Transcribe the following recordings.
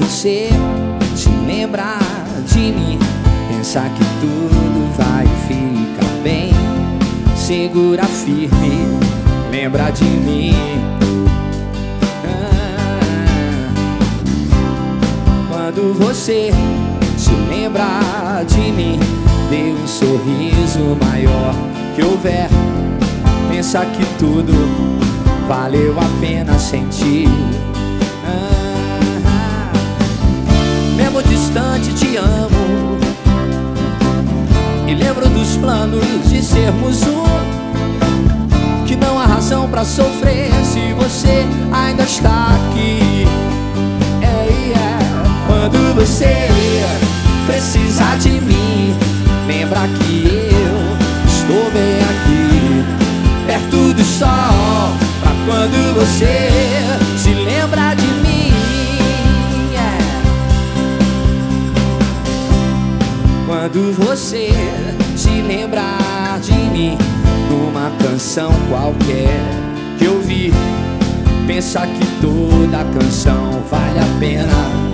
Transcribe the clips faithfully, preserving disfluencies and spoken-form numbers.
você se lembrar de mim, pensar que tudo vai ficar bem, segura firme, lembra de mim. ah, Quando você se lembrar de mim, dê um sorriso maior que houver, pensa que tudo valeu a pena sentir. ah, Mesmo distante te amo, e lembro dos planos de sermos um, que não há razão pra sofrer se você ainda está aqui. é, é. Quando você precisar de mim, lembra que eu estou bem aqui, perto do sol, pra quando você se lembra de mim. yeah. Quando você se lembrar de mim, numa canção qualquer que eu vi, pensa que toda canção vale a pena.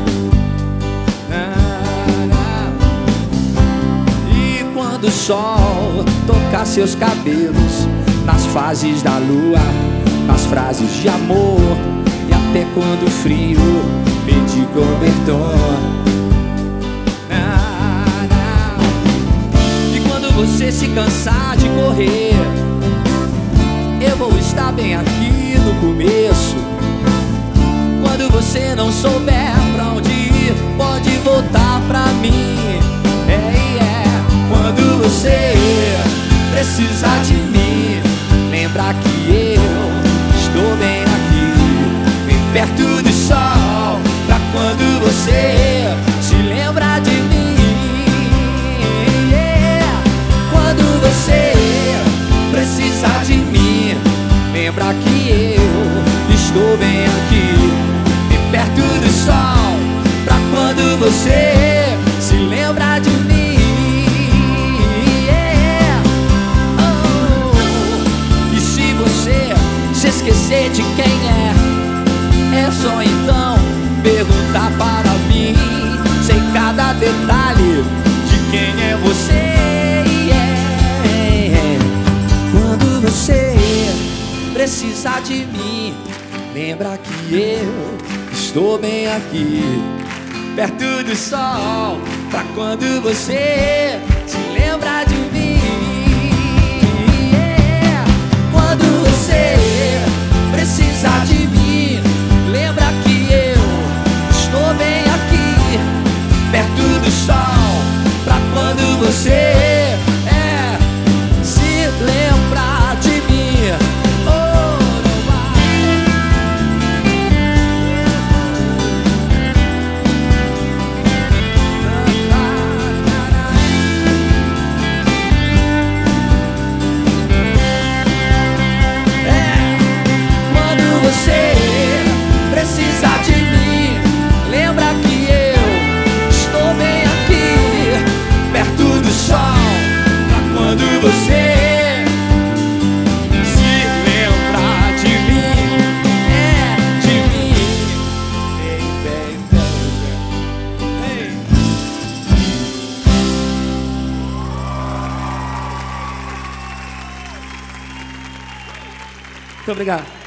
O sol tocar seus cabelos, nas fases da lua, nas frases de amor, e até quando o frio pedir cobertor. ah, E quando você se cansar de correr, eu vou estar bem aqui no começo. Quando você não souber pra onde ir, pode voltar pra mim. Quando você precisar de mim, lembra que eu estou bem aqui, bem perto do sol, pra quando você se lembrar de mim. yeah. Quando você precisar de mim, lembra que eu estou bem aqui, bem perto do sol, pra quando você se lembrar de mim. Se esquecer de quem é, é só então perguntar para mim. Sei cada detalhe de quem é você. yeah. Quando você precisar de mim, lembra que eu estou bem aqui, perto do sol, pra quando você se lembrar de mim. yeah. Quando você precisar de mim, lembra que eu estou bem aqui, perto do sol, pra quando você é, se lembrar de mim. oh, não Você precisar de mim, lembra que eu estou bem aqui, perto do sol, pra quando você se lembrar de mim. É de mim. Hey, baby, hey. Muito obrigado.